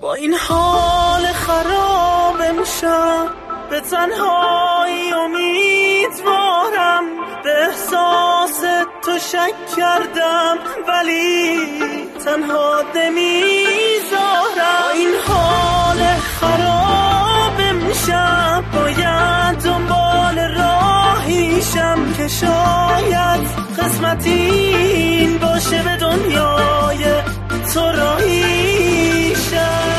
با این حال خراب امشب به تنهایی امیدوارم، به احساس تو شک کردم ولی تنها نمیذارم. با این حال خراب امشب باید دنبال راهیشم که شاید قسمت این باشه به دنیای تو راهیشم.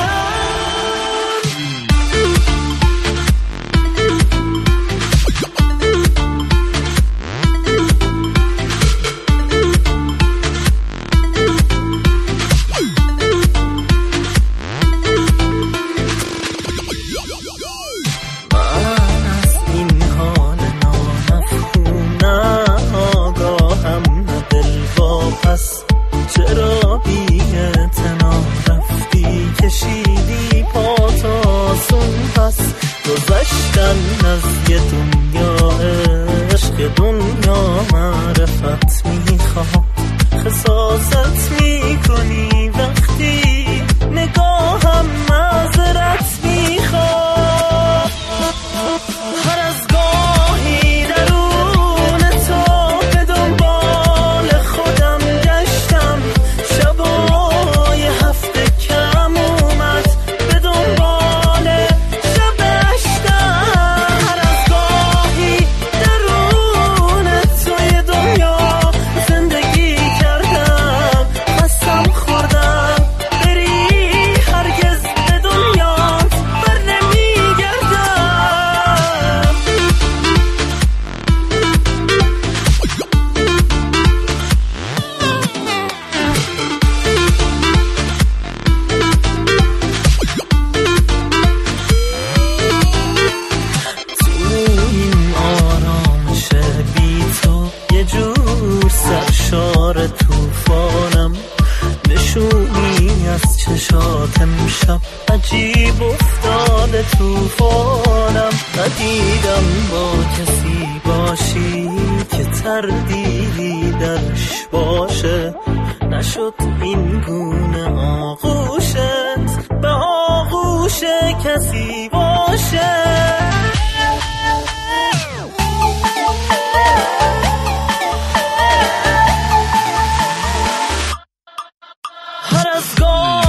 چرا بی اعتنا رفتی کشیدی پا تا سون پس، گذشتن از یه دنیا عشق، دنیا معرفت میخواد، خساست میکنی وقتی نگاهم معذرت میخواد. هر از گاهی درون تو به دنبال خودم گشتم، شبای هفته کم اومد به دنبال شب گشتم. هر از گاهی درون توی دنیا زندگی کردم، قسم خوردم بری هرگز به دنیات بر نمیگردم. تو این آرامش بی تو یه جور سرشار توفانم، نشونی از چشات امشب عجیب افتاده توفانم. ندیدم با کسی باشی که تردیدی درش باشه، نشد این گونه آغوشت به آغوش کسی باشه. هر از گاه